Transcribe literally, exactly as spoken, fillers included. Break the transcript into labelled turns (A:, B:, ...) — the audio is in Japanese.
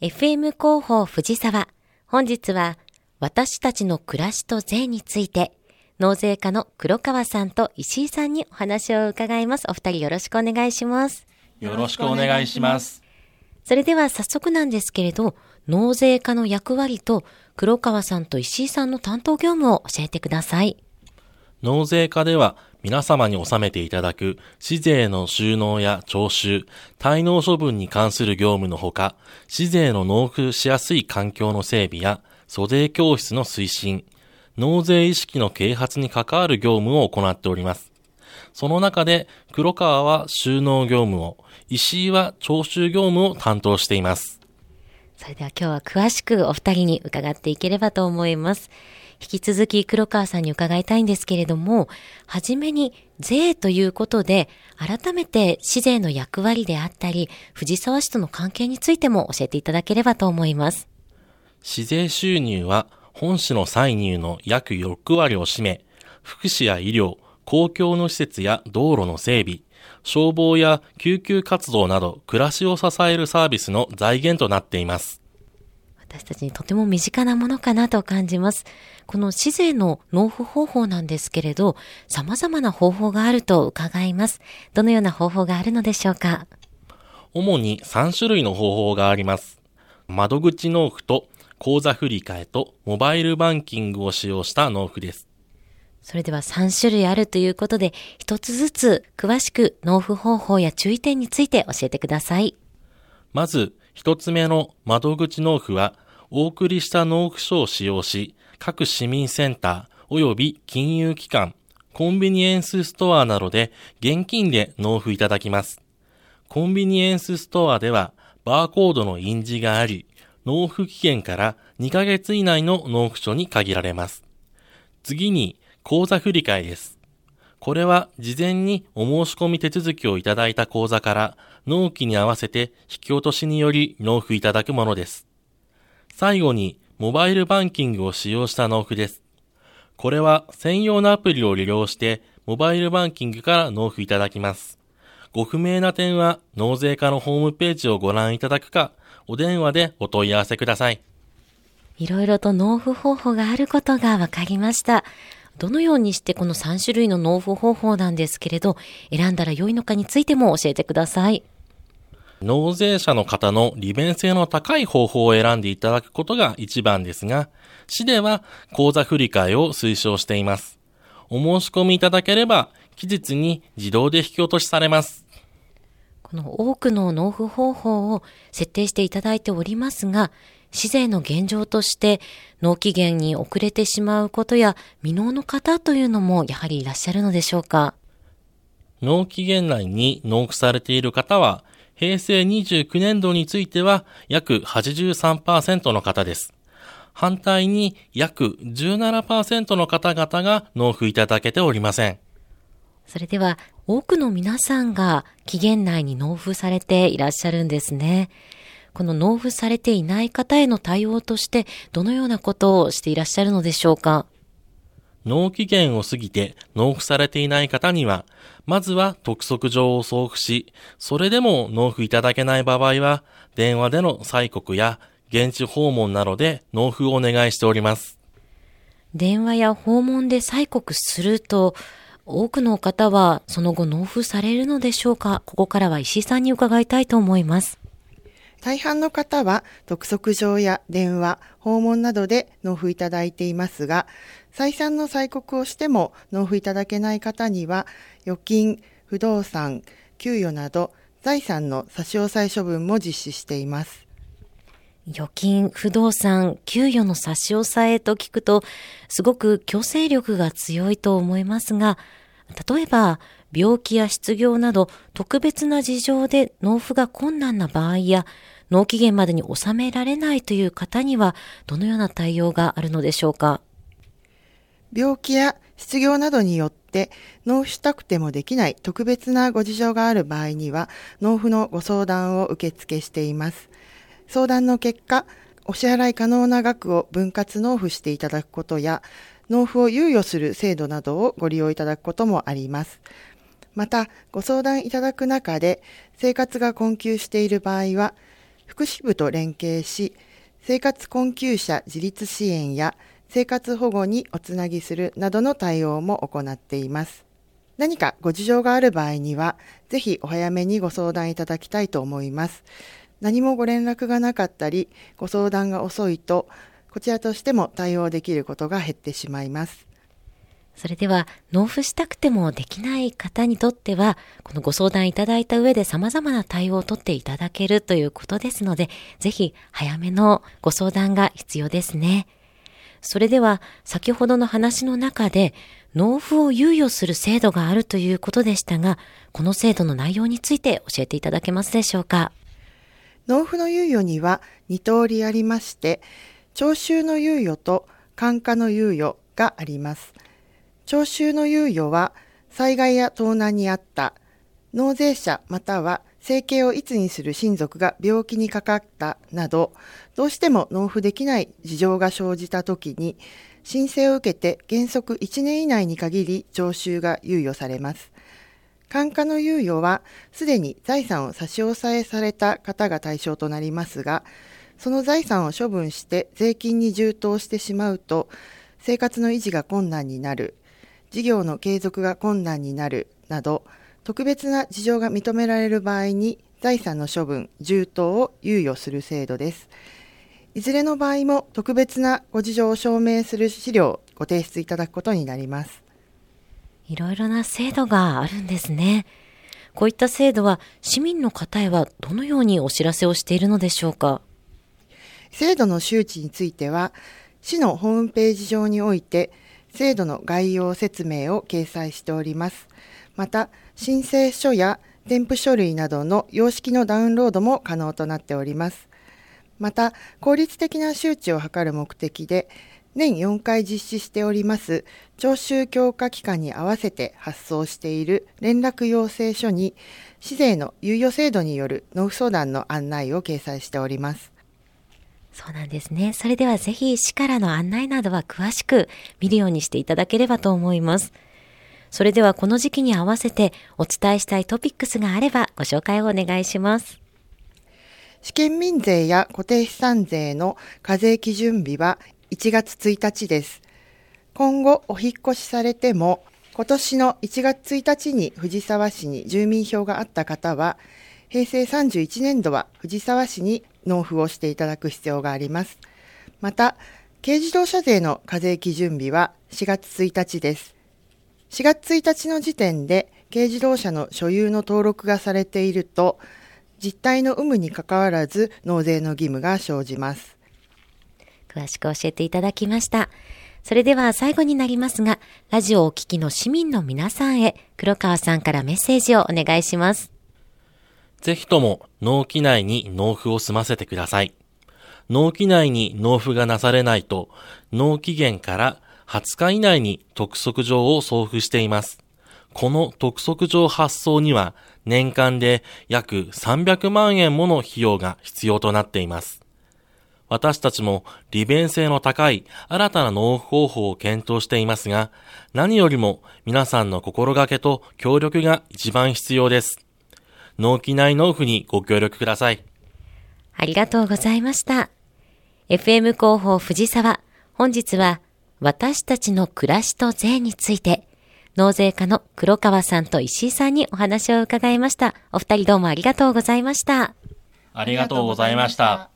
A: エフエム 広報藤沢。本日は私たちの暮らしと税について納税課の黒川さんと石井さんにお話を伺います。お二人よろしくお願いします。
B: よろしくお願いします。
A: それでは早速なんですけれど、納税課の役割と黒川さんと石井さんの担当業務を教えてください。
B: 納税課では皆様に納めていただく市税の収納や徴収、滞納処分に関する業務のほか、市税の納付しやすい環境の整備や租税教室の推進、納税意識の啓発に関わる業務を行っております。その中で黒川は収納業務を、石井は徴収業務を担当しています。
A: それでは今日は詳しくお二人に伺っていければと思います。引き続き黒川さんに伺いたいんですけれども、はじめに税ということで改めて市税の役割であったり藤沢市との関係についても教えていただければと思います。
B: 市税収入は本市の歳入の約ろくわりを占め、福祉や医療、公共の施設や道路の整備、消防や救急活動など暮らしを支えるサービスの財源となっています。
A: 私たちにとても身近なものかなと感じます。この市税の納付方法なんですけれど、様々な方法があると伺います。どのような方法があるのでしょうか？
B: 主にさんしゅるいの方法があります。窓口納付と口座振替とモバイルバンキングを使用した納付です。
A: それではさんしゅるいあるということで、一つずつ詳しく納付方法や注意点について教えてください。
B: まず、一つ目の窓口納付は、お送りした納付書を使用し、各市民センター及び金融機関、コンビニエンスストアなどで現金で納付いただきます。コンビニエンスストアでは、バーコードの印字があり、納付期限からにかげつ以内の納付書に限られます。次に、口座振替です。これは事前にお申し込み手続きをいただいた口座から納期に合わせて引き落としにより納付いただくものです。最後にモバイルバンキングを使用した納付です。これは専用のアプリを利用してモバイルバンキングから納付いただきます。ご不明な点は納税課のホームページをご覧いただくか、お電話でお問い合わせください。
A: いろいろと納付方法があることが分かりました。どのようにしてこのさんしゅるいの納付方法なんですけれど、選んだら良いのかについても教えてください。
B: 納税者の方の利便性の高い方法を選んでいただくことが一番ですが、市では口座振替を推奨しています。お申し込みいただければ、期日に自動で引き落としされます。
A: この多くの納付方法を設定していただいておりますが、市税の現状として納期限に遅れてしまうことや未納の方というのもやはりいらっしゃるのでしょうか？
B: 納期限内に納付されている方は、へいせいにじゅうきゅうねんどについては約 はちじゅうさんパーセント の方です。反対に約 じゅうななパーセント の方々が納付いただけておりません。
A: それでは多くの皆さんが期限内に納付されていらっしゃるんですね。この納付されていない方への対応としてどのようなことをしていらっしゃるのでしょうか？
B: 納期限を過ぎて納付されていない方には、まずは督促状を送付し、それでも納付いただけない場合は、電話での催告や現地訪問などで納付をお願いしております。
A: 電話や訪問で催告すると、多くの方はその後納付されるのでしょうか？ここからは石井さんに伺いたいと思います。
C: 大半の方は督促状や電話、訪問などで納付いただいていますが、再三の催告をしても納付いただけない方には、預金、不動産、給与など財産の差し押さえ処分も実施しています。
A: 預金、不動産、給与の差し押さえと聞くと、すごく強制力が強いと思いますが、例えば病気や失業など特別な事情で納付が困難な場合や、納期限までに納められないという方にはどのような対応があるのでしょうか？
C: 病気や失業などによって納付したくてもできない特別なご事情がある場合には、納付のご相談を受付しています。相談の結果、お支払い可能な額を分割納付していただくことや、納付を猶予する制度などをご利用いただくこともあります。また、ご相談いただく中で生活が困窮している場合は、 福祉部と連携し、生活困窮者自立支援や生活保護におつなぎするなどの対応も行っています。何かご事情がある場合には、ぜひお早めにご相談いただきたいと思います。何もご連絡がなかったり、ご相談が遅いと、こちらとしても対応できることが減ってしまいます。
A: それでは、納付したくてもできない方にとっては、このご相談いただいた上で様々な対応を取っていただけるということですので、ぜひ早めのご相談が必要ですね。それでは、先ほどの話の中で、納付を猶予する制度があるということでしたが、この制度の内容について教えていただけますでしょうか。
C: 納付の猶予にはに通りありまして、徴収の猶予と換価の猶予があります。徴収の猶予は、災害や盗難にあった、納税者または生計をいつにする親族が病気にかかったなど、どうしても納付できない事情が生じたときに、申請を受けて原則いちねん以内に限り徴収が猶予されます。換価の猶予は、すでに財産を差し押さえされた方が対象となりますが、その財産を処分して税金に充当してしまうと、生活の維持が困難になる、事業の継続が困難になるなど、特別な事情が認められる場合に財産の処分、充当を猶予する制度です。いずれの場合も特別なご事情を証明する資料をご提出いただくことになります。
A: いろいろな制度があるんですね。こういった制度は市民の方へはどのようにお知らせをしているのでしょうか。
C: 制度の周知については、市のホームページ上において制度の概要説明を掲載しております。また、申請書や添付書類などの様式のダウンロードも可能となっております。また、効率的な周知を図る目的で、年よんかい実施しております徴収強化期間に合わせて発送している連絡要請書に、市税の猶予制度による納付相談の案内を掲載しております。
A: そうなんですね。それではぜひ市からの案内などは詳しく見るようにしていただければと思います。それではこの時期に合わせてお伝えしたいトピックスがあればご紹介をお願いします。
C: 試験民税や固定資産税の課税基準日はいちがつついたちです。今後お引っ越しされても、今年のいちがつついたちに藤沢市に住民票があった方は、へいせいさんじゅういちねんどは藤沢市に納付をしていただく必要があります。また、軽自動車税の課税基準日はしがつついたちです。しがつついたちの時点で軽自動車の所有の登録がされていると、実態の有無にかかわらず納税の義務が生じます。
A: 詳しく教えていただきました。それでは最後になりますが、ラジオをお聞きの市民の皆さんへ、黒川さんからメッセージをお願いします。
B: ぜひとも納期内に納付を済ませてください。納期内に納付がなされないと、納期限からはつか以内に督促状を送付しています。この督促状発送には年間で約さんびゃくまんえんもの費用が必要となっています。私たちも利便性の高い新たな納付方法を検討していますが、何よりも皆さんの心がけと協力が一番必要です。納期内納付にご協力ください。
A: ありがとうございました。エフエム 広報藤沢、本日は私たちの暮らしと税について、納税課の黒川さんと石井さんにお話を伺いました。お二人どうもありがとうございました。
B: ありがとうございました。